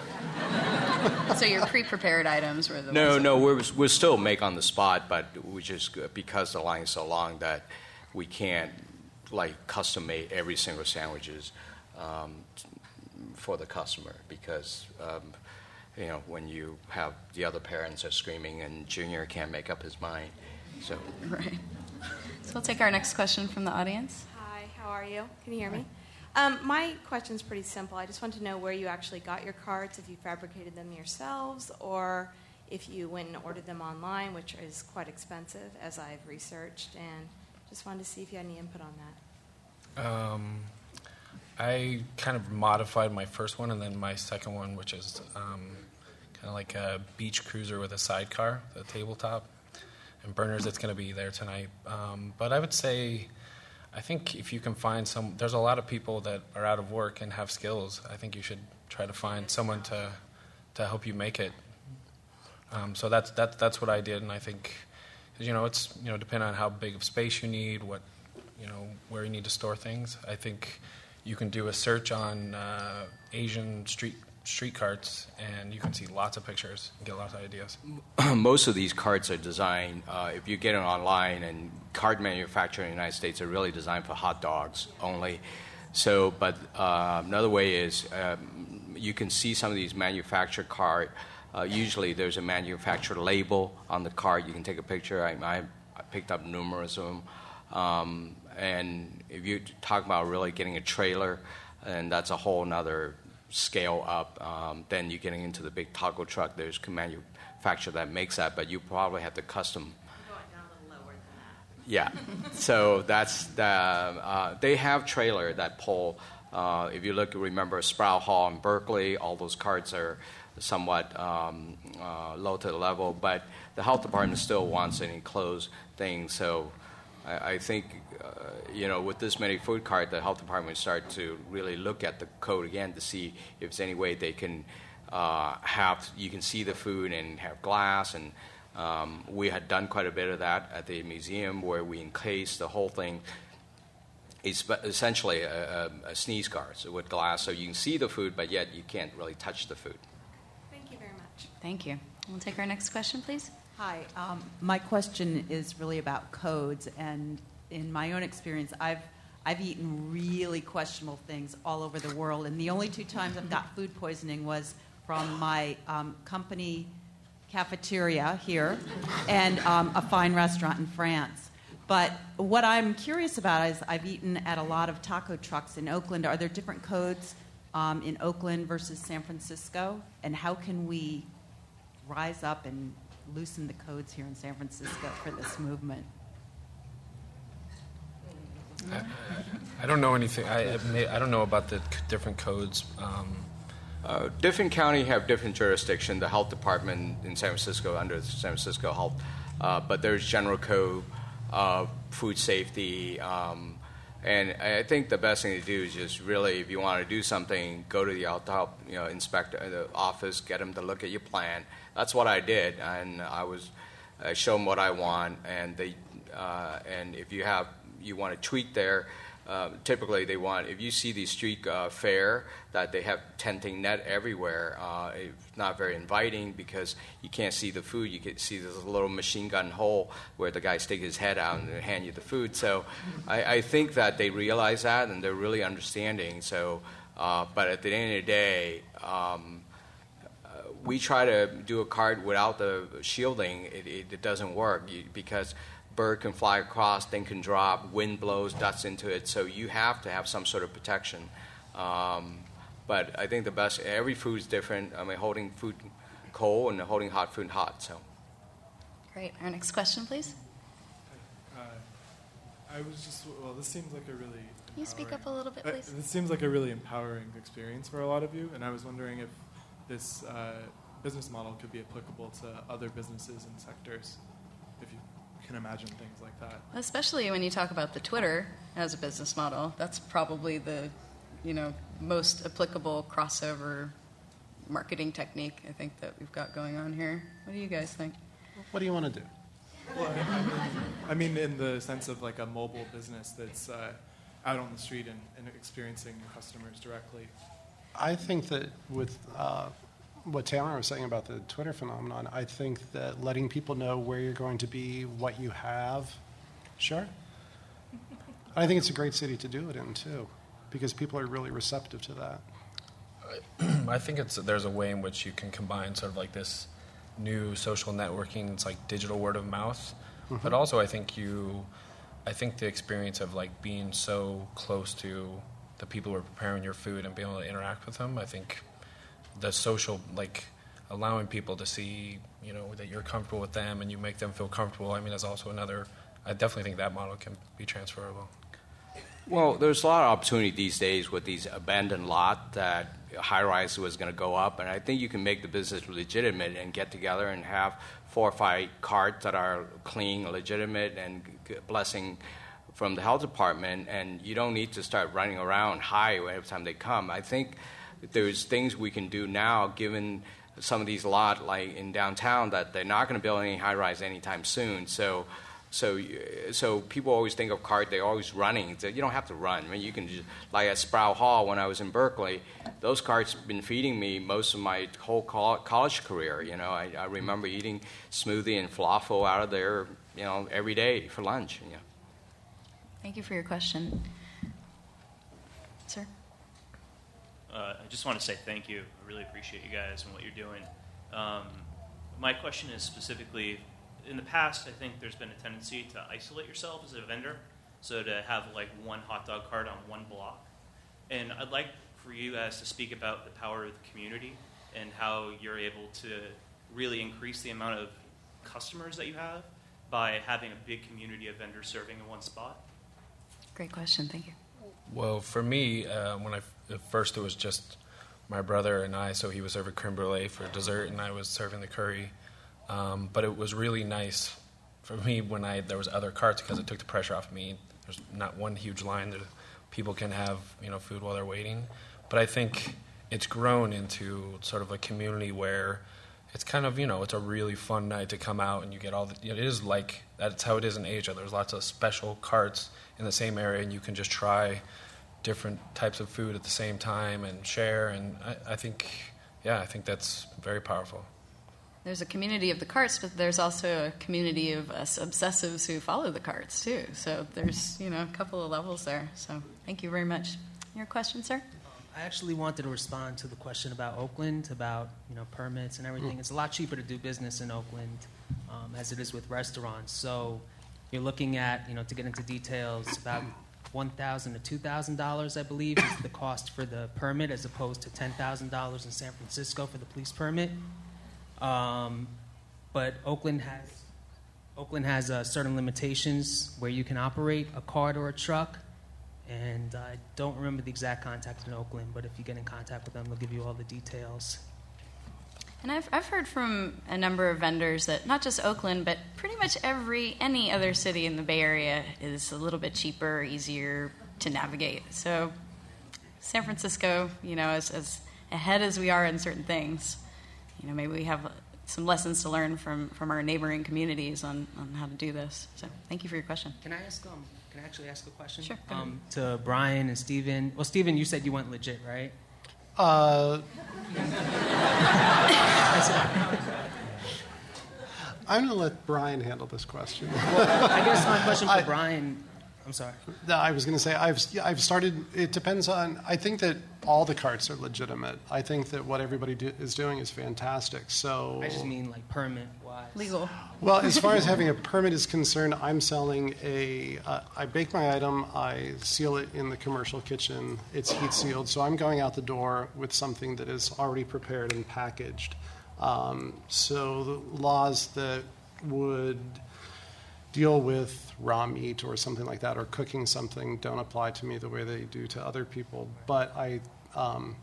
so your pre-prepared items were the no, ones no, we're we're still make on the spot, but we just because the line is so long that we can't like custom make every single sandwiches um, for the customer because um, you know when you have the other parents are screaming and Junior can't make up his mind, so right. So we'll take our next question from the audience. Hi, how are you? Can you hear me? Um, my question's pretty simple. I just want to know where you actually got your carts, if you fabricated them yourselves, or if you went and ordered them online, which is quite expensive, as I've researched, and just wanted to see if you had any input on that. Um, I kind of modified my first one, and then my second one, which is um, kind of like a beach cruiser with a sidecar, the tabletop. And burners, it's going to be there tonight. Um, but I would say, I think if you can find some, there's a lot of people that are out of work and have skills. I think you should try to find someone to to help you make it. Um, so that's that's that's what I did, and I think, you know, it's you know depending on how big of space you need, what you know where you need to store things. I think you can do a search on uh, Asian street. street carts, and you can see lots of pictures and get lots of ideas. Most of these carts are designed, uh, if you get it online, and cart manufacturers in the United States are really designed for hot dogs only. So, but uh, another way is um, you can see some of these manufactured cart. Uh, usually there's a manufacturer label on the cart. You can take a picture. I, I, I picked up numerous of them. Um, and if you talk about really getting a trailer, and that's a whole nother scale up, um, then you're getting into the big taco truck. There's a manufacturer that makes that, but you probably have to custom. I'm going down a little lower than that. Yeah, so that's the. Uh, they have trailer that pull Uh, if you look, remember Sprout Hall in Berkeley, all those carts are somewhat um, uh, low to the level, but the health department still wants an enclosed thing. So I, I think, uh, you know, with this many food carts, the health department start to really look at the code again to see if there's any way they can uh, have, you can see the food and have glass. And um, we had done quite a bit of that at the museum where we encased the whole thing. It's essentially a, a, a sneeze guard so with glass, so you can see the food, but yet you can't really touch the food. Thank you very much. Thank you. We'll take our next question, please. Hi. Um, my question is really about codes, and in my own experience, I've I've eaten really questionable things all over the world, and the only two times I've got food poisoning was from my um, company cafeteria here and um, a fine restaurant in France. But what I'm curious about is I've eaten at a lot of taco trucks in Oakland. Are there different codes um, in Oakland versus San Francisco? And how can we rise up and loosen the codes here in San Francisco for this movement? I, I don't know anything. I, I don't know about the different codes. Um, Uh, different county have different jurisdiction. The health department in San Francisco under the San Francisco Health, uh, but there's general code, uh, food safety, um, and I think the best thing to do is just really, if you want to do something, go to the health, you know, inspector, the office, get them to look at your plan. That's what I did, and I was I show them what I want, and they uh, and if you have you want to tweak there. Uh, typically, they want, if you see the street uh, fair, that they have tenting net everywhere. Uh, it's not very inviting because you can't see the food. You can see this little machine gun hole where the guy sticks his head out and they hand you the food. So I, I think that they realize that and they're really understanding. So, uh, but at the end of the day, um, uh, we try to do a cart without the shielding. It, it, it doesn't work you, because bird can fly across, thing can drop, wind blows, dust into it, so you have to have some sort of protection. Um, but I think the best, every food is different. I mean, holding food cold and holding hot food hot. So. Great. Our next question, please. Uh, I was just, well, this seems like a really... Can you speak up a little bit, please? Uh, this seems like a really empowering experience for a lot of you, and I was wondering if this uh, business model could be applicable to other businesses and sectors, if you can imagine things like that. Especially when you talk about the Twitter as a business model, that's probably the, you know, most applicable crossover marketing technique I think that we've got going on here. What do you guys think? What do you want to do? Well, I mean, I mean, in the sense of like a mobile business that's uh, out on the street and, and experiencing your customers directly. I think that with uh, what Tamara was saying about the Twitter phenomenon, I think that letting people know where you're going to be, what you have, sure. I think it's a great city to do it in, too, because people are really receptive to that. I think it's there's a way in which you can combine sort of like this new social networking. It's like digital word of mouth, mm-hmm. but also I think you, I think the experience of like being so close to the people who are preparing your food and being able to interact with them. I think the social, like allowing people to see, you know, that you're comfortable with them and you make them feel comfortable. I mean, that's also another. I definitely think that model can be transferable. Well, there's a lot of opportunity these days with these abandoned lot that high-rise was going to go up, and I think you can make the business legitimate and get together and have four or five carts that are clean, legitimate, and blessing from the health department, and you don't need to start running around high every time they come. I think there's things we can do now, given some of these lots, like in downtown, that they're not going to build any high-rise anytime soon. So. So, so people always think of cart, they're always running. You don't have to run. I mean, you can just, like at Sprout Hall when I was in Berkeley, those carts have been feeding me most of my whole college career. You know, I, I remember eating smoothie and falafel out of there, you know, every day for lunch. You know. Thank you for your question. Sir? Uh, I just want to say thank you. I really appreciate you guys and what you're doing. Um, my question is specifically, in the past, I think there's been a tendency to isolate yourself as a vendor, so to have like one hot dog cart on one block. And I'd like for you guys to speak about the power of the community and how you're able to really increase the amount of customers that you have by having a big community of vendors serving in one spot. Great question. Thank you. Well, for me, uh, when I at first it was just my brother and I, so he was serving creme brulee for dessert, and I was serving the curry. Um, but it was really nice for me when I there was other carts because it took the pressure off me. There's not one huge line that people can have, you know, food while they're waiting. But I think it's grown into sort of a community where it's kind of, you know, it's a really fun night to come out and you get all the, you know, it is like, that's how it is in Asia. There's lots of special carts in the same area and you can just try different types of food at the same time and share. And I, I think, yeah, I think that's very powerful. There's a community of the carts, but there's also a community of us obsessives who follow the carts, too. So there's, you know, a couple of levels there. So thank you very much. Your question, sir? I actually wanted to respond to the question about Oakland, about, you know, permits and everything. It's a lot cheaper to do business in Oakland um, as it is with restaurants. So you're looking at, you know, to get into details, about one thousand dollars to two thousand dollars, I believe, is the cost for the permit, as opposed to ten thousand dollars in San Francisco for the police permit. Um, but Oakland has Oakland has uh, certain limitations where you can operate a cart or a truck. And I don't remember the exact contact in Oakland, but if you get in contact with them, they'll give you all the details. And I've I've heard from a number of vendors that not just Oakland, but pretty much every any other city in the Bay Area is a little bit cheaper, easier to navigate. So San Francisco, you know, as, as ahead as we are in certain things, you know, maybe we have some lessons to learn from, from our neighboring communities on, on how to do this. So thank you for your question. Can I ask um can I actually ask a question? Sure. Um, to Brian and Steven. Well, Steven, you said you went legit, right? Uh, I'm going to let Brian handle this question. Well, I guess my question for I, Brian, I'm sorry. I was going to say, I've I've started, it depends on, I think that all the carts are legitimate. I think that what everybody do, is doing is fantastic. So I just mean like permit-wise. Legal. Well, as far as having a permit is concerned, I'm selling a, uh, I bake my item, I seal it in the commercial kitchen, it's heat sealed, so I'm going out the door with something that is already prepared and packaged. Um, so the laws that would deal with raw meat or something like that, or cooking something, don't apply to me the way they do to other people. But I, um,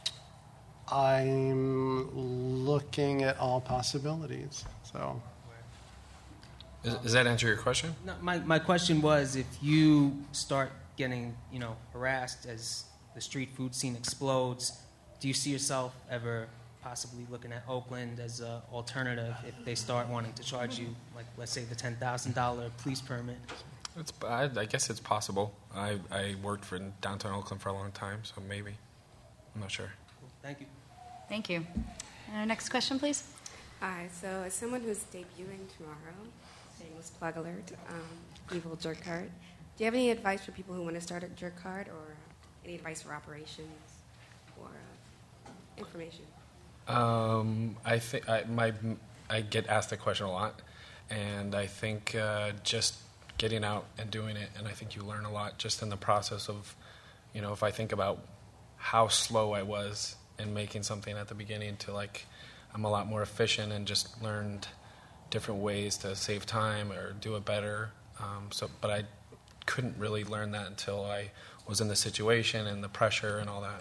I'm looking at all possibilities. So, Does, does that answer your question? No, my my question was, if you start getting, you know, harassed as the street food scene explodes, do you see yourself ever possibly looking at Oakland as an alternative if they start wanting to charge you, like, let's say, the ten thousand dollars police permit? It's, I, I guess it's possible. I, I worked for downtown Oakland for a long time, so maybe. I'm not sure. Cool. Thank you. Thank you. And our next question, please. Hi. So as someone who's debuting tomorrow, shameless plug alert, um, Evil Jerk Cart, do you have any advice for people who want to start a jerk cart, or any advice for operations or uh, information? Um, I think I my I get asked that question a lot, and I think uh, just getting out and doing it, and I think you learn a lot just in the process of, you know, if I think about how slow I was in making something at the beginning to, like, I'm a lot more efficient and just learned different ways to save time or do it better. Um, so, but I couldn't really learn that until I was in the situation and the pressure and all that.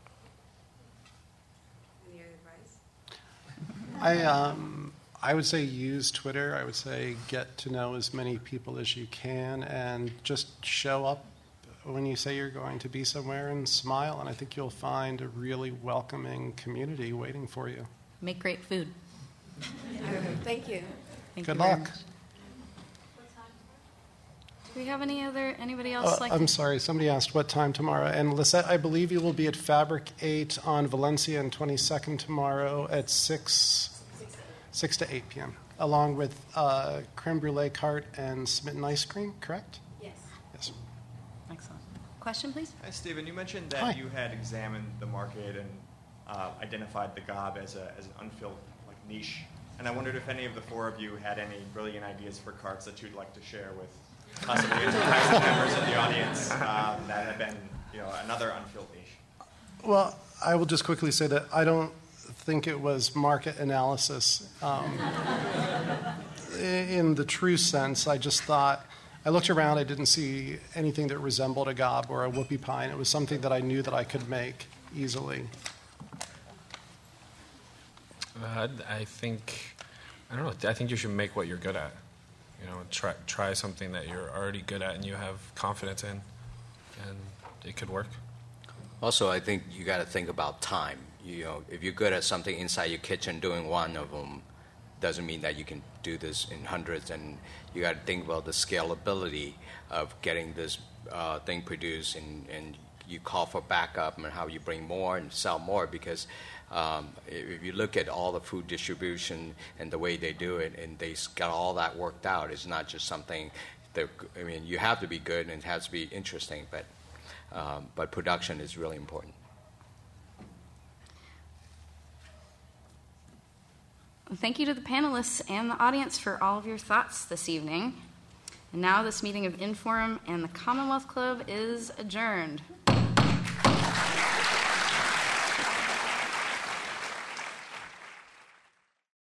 I um, I would say use Twitter. I would say get to know as many people as you can, and just show up when you say you're going to be somewhere and smile. And I think you'll find a really welcoming community waiting for you. Make great food. Thank you. Thank Good you very luck. much. Do we have any other anybody else Uh, like? I'm sorry, somebody asked what time tomorrow. And Lisette, I believe you will be at Fabric eight on Valencia and twenty-second tomorrow at six, six to eight p.m., along with uh, creme brulee cart and smitten ice cream, correct? Yes. Yes. Excellent. Question, please. Hi, Stephen. You mentioned that Hi. you had examined the market and uh, identified the G O B as, a, as an unfilled like niche. And I wondered if any of the four of you had any brilliant ideas for carts that you'd like to share with possibly enterprising members in the audience um, that have been, you know, another unfilled niche. Well, I will just quickly say that I don't think it was market analysis um, in the true sense. I just thought I looked around, I didn't see anything that resembled a gob or a whoopie pie, and it was something that I knew that I could make easily. Uh, I think, I don't know, I think you should make what you're good at. You know, try, try something that you're already good at and you have confidence in, and it could work. Also, I think you got to think about time. You know, if you're good at something inside your kitchen, doing one of them doesn't mean that you can do this in hundreds. And you got to think about the scalability of getting this uh, thing produced, and, and you call for backup and how you bring more and sell more. Because um, if you look at all the food distribution and the way they do it, and they got all that worked out, it's not just something that, I mean, you have to be good and it has to be interesting, but um, but production is really important. Thank you to the panelists and the audience for all of your thoughts this evening. And now this meeting of Inforum and the Commonwealth Club is adjourned.